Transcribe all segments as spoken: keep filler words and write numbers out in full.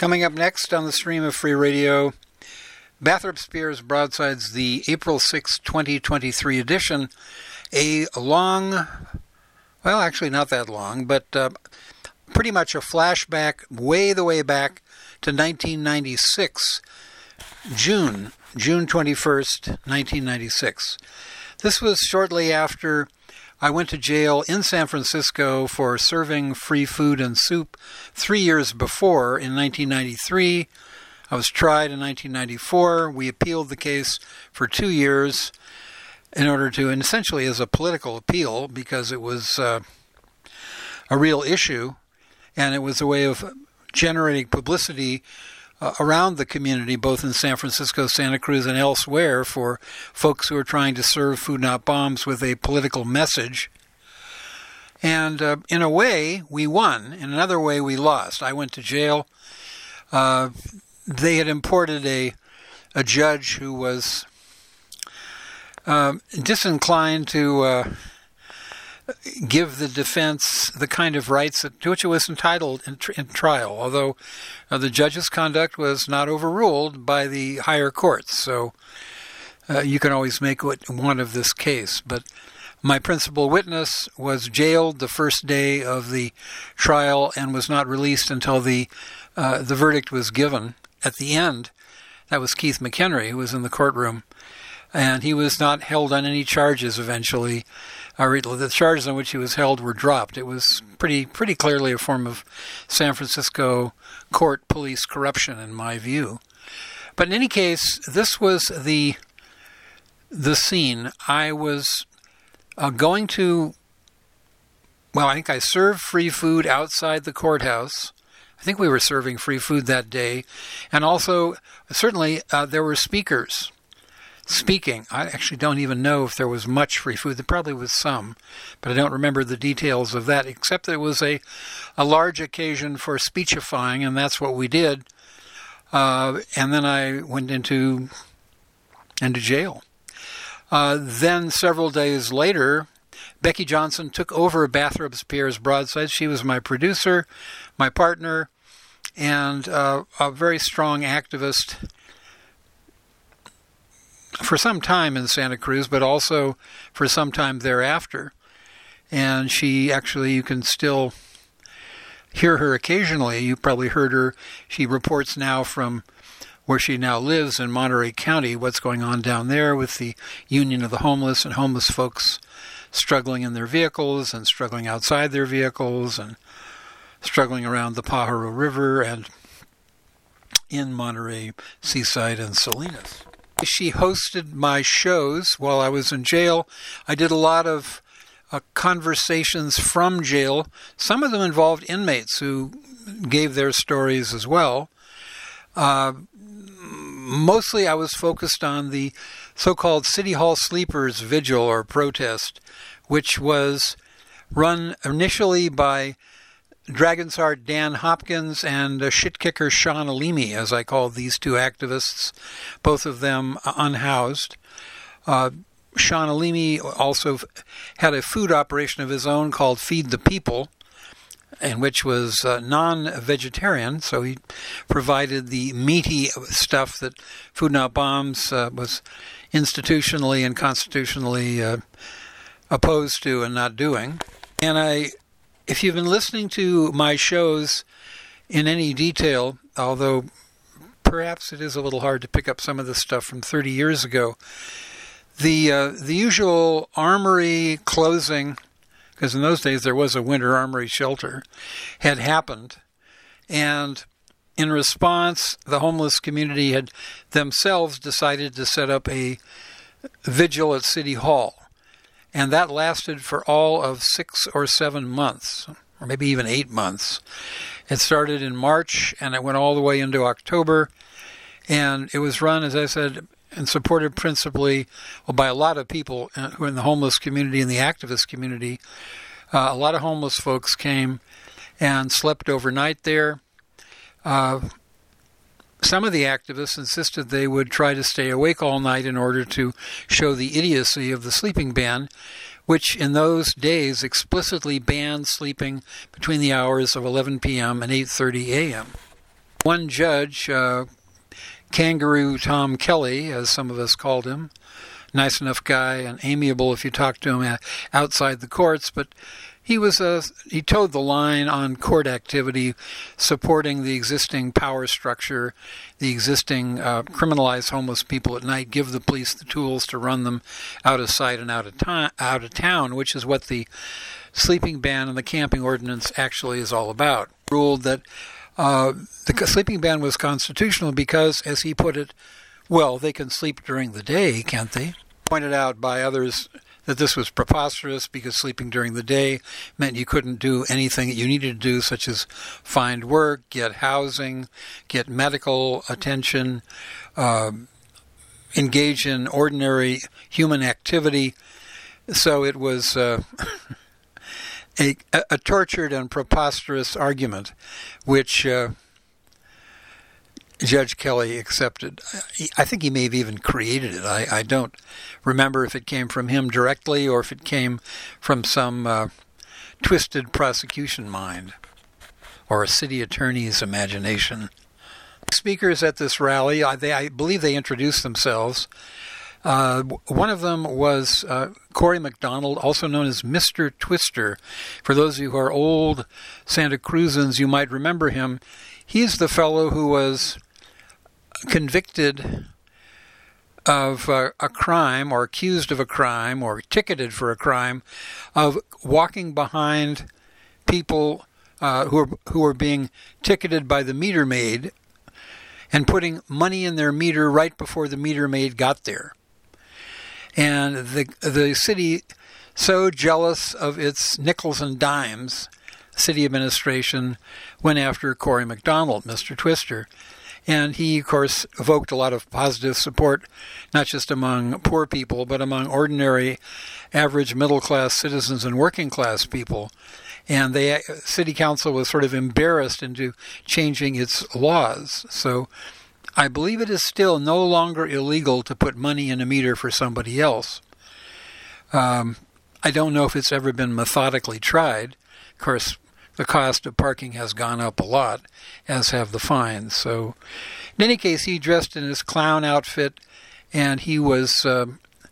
Coming up next on the Stream of Free Radio, Bathrop Spears Broadsides, the April sixth, twenty twenty-three edition, a long, well, actually not that long, but uh, pretty much a flashback way the way back to nineteen ninety-six, June, June twenty-first, nineteen ninety-six. This was shortly after I went to jail in San Francisco for serving free food and soup three years before in nineteen ninety-three. I was tried in nineteen ninety-four. We appealed the case for two years in order to, and essentially as a political appeal, because it was uh, a real issue, and it was a way of generating publicity uh, around the community, both in San Francisco, Santa Cruz, and elsewhere, for folks who are trying to serve Food Not Bombs with a political message. And uh, in a way, we won. In another way, we lost. I went to jail. Uh, they had imported a a judge who was uh, disinclined to uh, give the defense the kind of rights that, to which it was entitled in, tr- in trial, although uh, the judge's conduct was not overruled by the higher courts. So uh, you can always make what you want of this case. But my principal witness was jailed the first day of the trial and was not released until the uh, the verdict was given. At the end, that was Keith McHenry, who was in the courtroom, and he was not held on any charges eventually. Uh, the charges on which he was held were dropped. It was pretty pretty clearly a form of San Francisco court police corruption, in my view. But in any case, this was the the scene. I was uh, going to, well, I think I served free food outside the courthouse. I think we were serving free food that day. And also, certainly, uh, there were speakers speaking. I actually don't even know if there was much free food. There probably was some, but I don't remember the details of that, except that it was a, a large occasion for speechifying, and that's what we did. Uh, and then I went into, into jail. Uh, then several days later, Becky Johnson took over Bathrop Spears Broadsides. She was my producer, my partner, and uh, a very strong activist for some time in Santa Cruz, but also for some time thereafter. And she actually, you can still hear her occasionally. You probably heard her. She reports now from where she now lives in Monterey County, what's going on down there with the Union of the Homeless and homeless folks struggling in their vehicles and struggling outside their vehicles and struggling around the Pajaro River and in Monterey, Seaside, and Salinas. She hosted my shows while I was in jail. I did a lot of uh, conversations from jail. Some of them involved inmates who gave their stories as well. Uh, mostly I was focused on the so-called City Hall Sleepers Vigil or protest, which was run initially by Dragon's Heart Dan Hopkins and uh, shit-kicker Sean Alimi, as I call these two activists, both of them unhoused. Uh, Sean Alimi also had a food operation of his own called Feed the People, and which was uh, non-vegetarian, so he provided the meaty stuff that Food Not Bombs uh, was institutionally and constitutionally uh, opposed to and not doing. And I, if you've been listening to my shows in any detail, although perhaps it is a little hard to pick up some of this stuff from thirty years ago, the uh, the usual armory closing, because in those days there was a winter armory shelter, had happened. And in response, the homeless community had themselves decided to set up a vigil at City Hall. And that lasted for all of six or seven months, or maybe even eight months. It started in March, and it went all the way into October. And it was run, as I said, and supported principally well, by a lot of people who are in the homeless community and the activist community. Uh, a lot of homeless folks came and slept overnight there. Uh, some of the activists insisted they would try to stay awake all night in order to show the idiocy of the sleeping ban, which in those days explicitly banned sleeping between the hours of eleven p.m. and eight thirty a.m. One judge, uh, Kangaroo Tom Kelly, as some of us called him, nice enough guy and amiable if you talk to him outside the courts, but he was a, he towed the line on court activity, supporting the existing power structure, the existing uh, criminalize homeless people at night, give the police the tools to run them out of sight and out of time, out of town, which is what the sleeping ban and the camping ordinance actually is all about. Ruled that uh, the sleeping ban was constitutional because, as he put it, well, they can sleep during the day, can't they? Pointed out by others that this was preposterous because sleeping during the day meant you couldn't do anything that you needed to do, such as find work, get housing, get medical attention, uh, engage in ordinary human activity. So it was uh, a, a tortured and preposterous argument, which uh, Judge Kelly accepted. I think he may have even created it. I, I don't remember if it came from him directly or if it came from some uh, twisted prosecution mind or a city attorney's imagination. Speakers at this rally, I, they, I believe they introduced themselves. Uh, one of them was uh, Cory McDonald, also known as Mister Twister. For those of you who are old Santa Cruzans, you might remember him. He's the fellow who was convicted of uh, a crime or accused of a crime or ticketed for a crime of walking behind people uh, who are, who are being ticketed by the meter maid and putting money in their meter right before the meter maid got there. And the the city, so jealous of its nickels and dimes, city administration went after Cory McDonald, Mister Twister. And he, of course, evoked a lot of positive support, not just among poor people, but among ordinary, average middle-class citizens and working-class people. And the city council was sort of embarrassed into changing its laws. So I believe it is still no longer illegal to put money in a meter for somebody else. Um, I don't know if it's ever been methodically tried. Of course, the cost of parking has gone up a lot, as have the fines. So, in any case, he dressed in his clown outfit, and he was uh,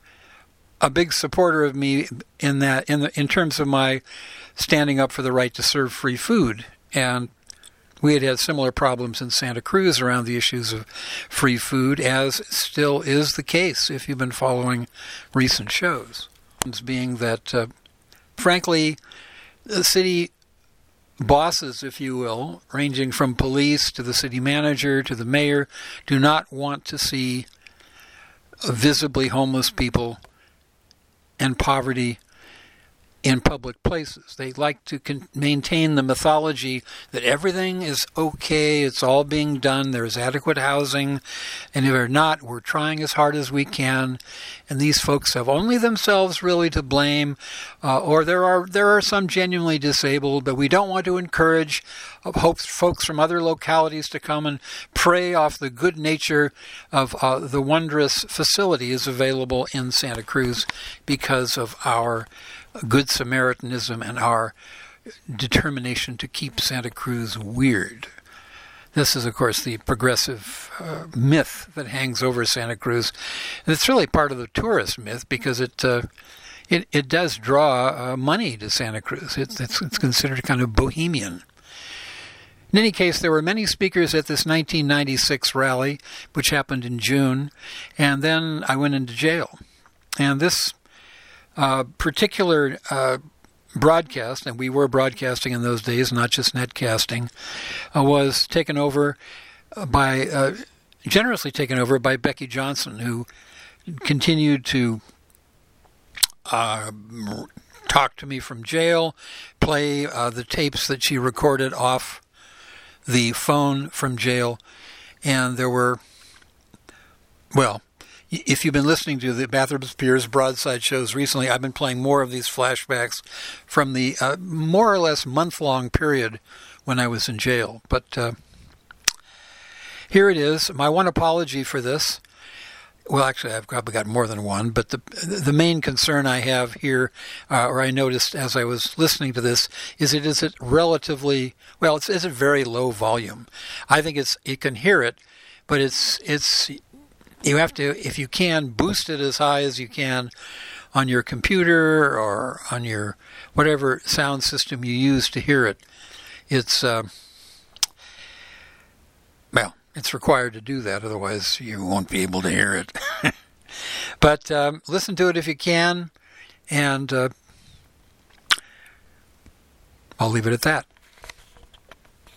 a big supporter of me in that, in the, in terms of my standing up for the right to serve free food. And we had had similar problems in Santa Cruz around the issues of free food, as still is the case if you've been following recent shows. Being that, uh, frankly, the city bosses, if you will, ranging from police to the city manager to the mayor, do not want to see visibly homeless people and poverty in public places. They like to con- maintain the mythology that everything is okay, it's all being done, there's adequate housing, and if they're not, we're trying as hard as we can, and these folks have only themselves really to blame, uh, or there are there are some genuinely disabled, but we don't want to encourage uh, folks from other localities to come and prey off the good nature of uh, the wondrous facilities available in Santa Cruz because of our Good Samaritanism and our determination to keep Santa Cruz weird. This is, of course, the progressive uh, myth that hangs over Santa Cruz. And it's really part of the tourist myth because it uh, it, it does draw uh, money to Santa Cruz. It's, it's, it's considered kind of bohemian. In any case, there were many speakers at this nineteen ninety-six rally, which happened in June, and then I went into jail. And this Uh, particular uh, broadcast, and we were broadcasting in those days, not just netcasting, uh, was taken over by, uh, generously taken over by Becky Johnson, who continued to uh, talk to me from jail, play uh, the tapes that she recorded off the phone from jail, and there were, well, if you've been listening to the Bathrop Spears Broadside shows recently, I've been playing more of these flashbacks from the uh, more or less month-long period when I was in jail. But uh, here it is. My one apology for this. well, actually, I've probably got more than one, but the the main concern I have here, uh, or I noticed as I was listening to this, is it is it relatively, well, it's, it's a very low volume. I think it's you can hear it, but it's it's you have to, if you can, boost it as high as you can on your computer or on your whatever sound system you use to hear it. It's uh, well. It's required to do that, otherwise you won't be able to hear it. But um, listen to it if you can, and uh, I'll leave it at that.